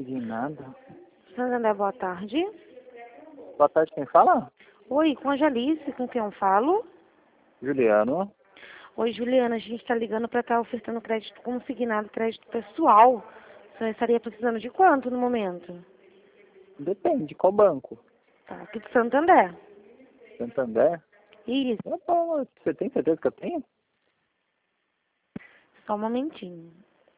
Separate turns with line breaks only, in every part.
De nada.
Santander, boa tarde.
Boa tarde, quem fala?
Oi, com a Jalice, com quem eu falo?
Juliano.
Oi, Juliana, a gente está ligando para estar ofertando crédito consignado, crédito pessoal. Você estaria precisando de quanto no momento?
Depende, qual banco?
Tá, aqui do Santander.
Santander?
Isso,
Você tem certeza que eu tenho?
só um momentinho.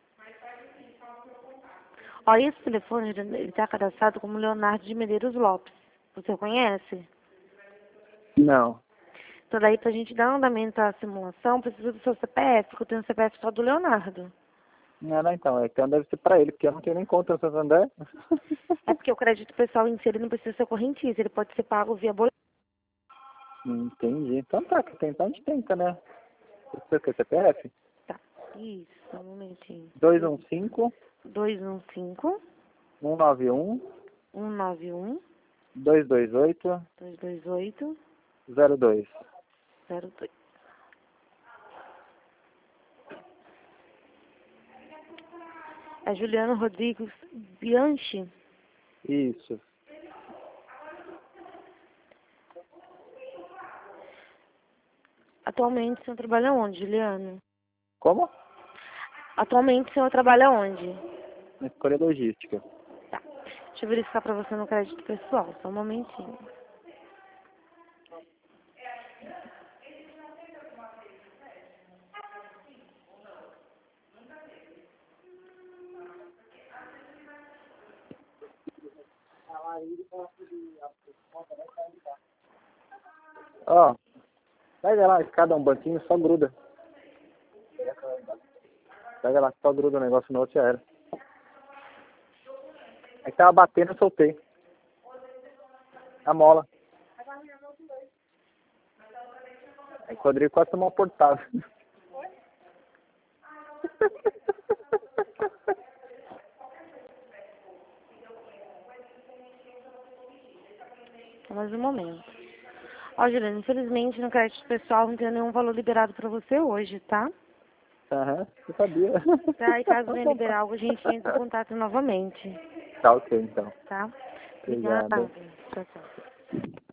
Olha, esse telefone, ele está cadastrado como Leonardo de Medeiros Lopes. Você conhece?
Não.
Então daí, pra gente dar andamento à simulação, precisa do seu CPF, porque eu tenho o CPF só do Leonardo.
Não, então, então deve ser pra ele, porque eu não tenho nem conta no Santander.
É porque o crédito pessoal em si, ele não precisa ser correntista, ele pode ser pago via boleto.
Entendi. Então tá, que tentar a gente tenta, né? Você quer CPF?
Tá, isso, só um momentinho.
215
215
191
191
228
228
02.
02. É Juliano Rodrigues Bianchi.
Isso.
Atualmente o senhor trabalha onde, Juliano?
Como?
Atualmente o senhor trabalha onde?
Na escolha logística.
Tá. Deixa eu verificar pra você no crédito pessoal, só um momentinho.
Ó, pega lá, cada um banquinho, só gruda. Pega lá, só gruda o negócio no outro já era. Aí tava batendo, eu soltei. A mola. Aí o Rodrigo quase tomou uma portada.
Só mais um momento. Ó, Juliano, infelizmente no crédito pessoal não tem nenhum valor liberado pra você hoje, tá?
Aham, eu sabia.
Tá, e caso venha liberar algo, a gente entra em contato novamente,
Tá ok, então.
tá? Obrigada.
Obrigado.
Tchau, tchau.